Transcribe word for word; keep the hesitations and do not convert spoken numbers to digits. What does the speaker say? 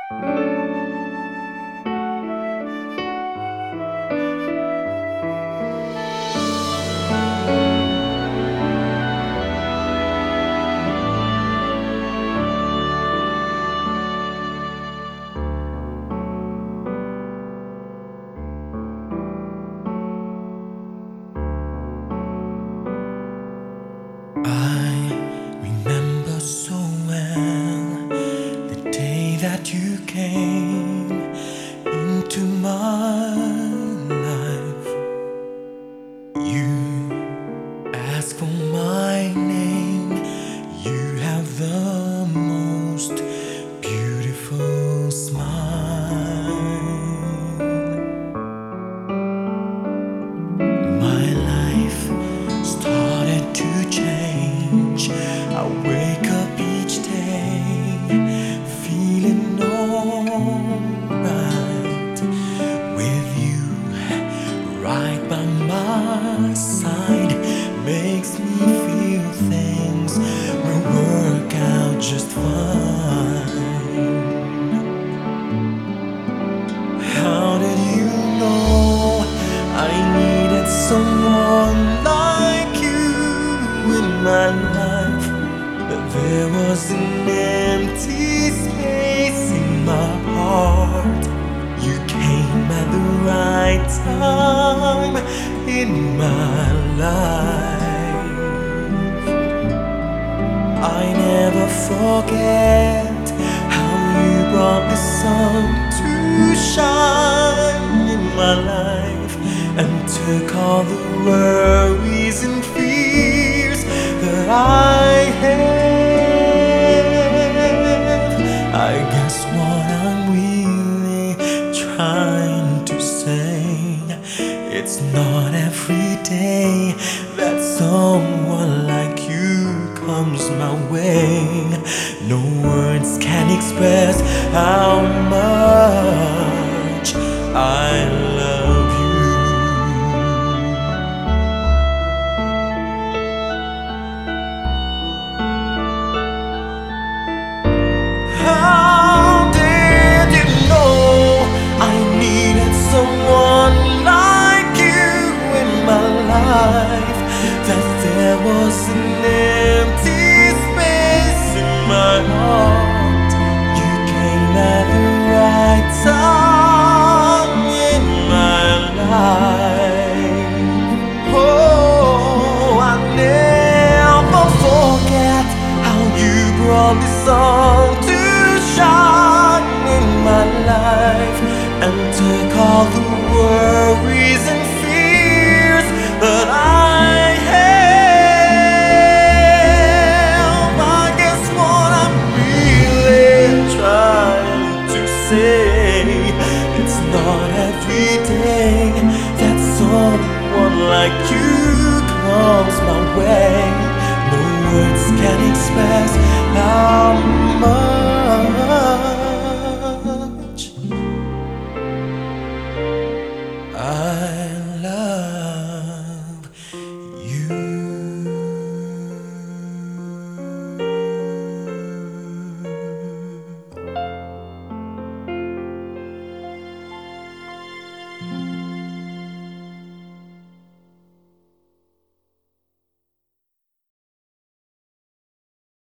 I remember so well the day that you came into my life. You asked for my name. You have the most beautiful smile. My life started to change. I wake up each day feeling alright, with you right by my side. Makes me feel things will work out just fine. How did you know I needed someone like you in my life? That there was an empty space in my heart. You came at the right time in my life. I never forget how you brought the sun to shine in my life, and took all the worries and fears that I have. I guess what I'm really trying to say, it's not every day that someone like you comes my way. No words can express how much I love you. How did you know I needed someone like you in my life? That there was an empty space in my heart. You came at the right time in my life. Oh, I never forget how you brought the sun to shine in my life, and took all the worries and fears that I have. I guess what I'm really trying to say, it's not every day that someone like you comes my way. No words can express